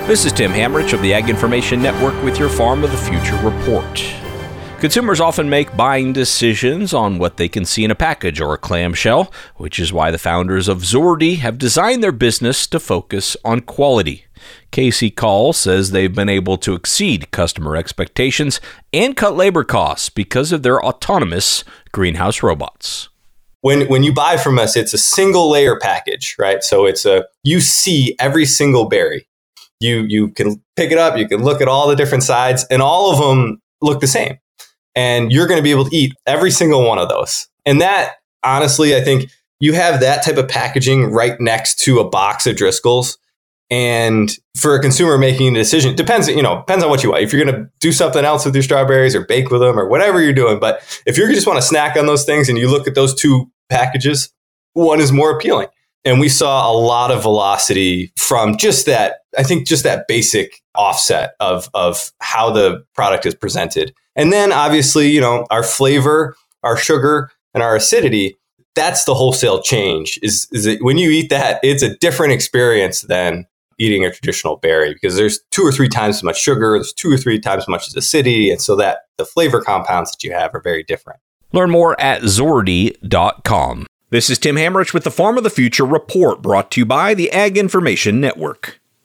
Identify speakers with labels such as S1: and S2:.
S1: This is Tim Hamrich of the Ag Information Network with your Farm of the Future report. Consumers often make buying decisions on what they can see in a package or a clamshell, which is why the founders of Zordi have designed their business to focus on quality. Casey Call says they've been able to exceed customer expectations and cut labor costs because of their autonomous greenhouse robots.
S2: When you buy from us, it's a single layer package, right? So you see every single berry. You can pick it up, you can look at all the different sides, and all of them look the same. And you're going to be able to eat every single one of those. And that, honestly, I think you have that type of packaging right next to a box of Driscoll's. And for a consumer making a decision, it depends on what you want. If you're going to do something else with your strawberries or bake with them or whatever you're doing. But if you just want to snack on those things and you look at those two packages, one is more appealing. And we saw a lot of velocity from just that, I think just that basic offset of how the product is presented. And then obviously, our flavor, our sugar, and our acidity, that's the wholesale change. Is it, when you eat that, it's a different experience than eating a traditional berry because there's 2 or 3 times as much sugar, there's 2 or 3 times as much acidity, and so that the flavor compounds that you have are very different.
S1: Learn more at Zordi.com. This is Tim Hamrich with the Farm of the Future report, brought to you by the Ag Information Network.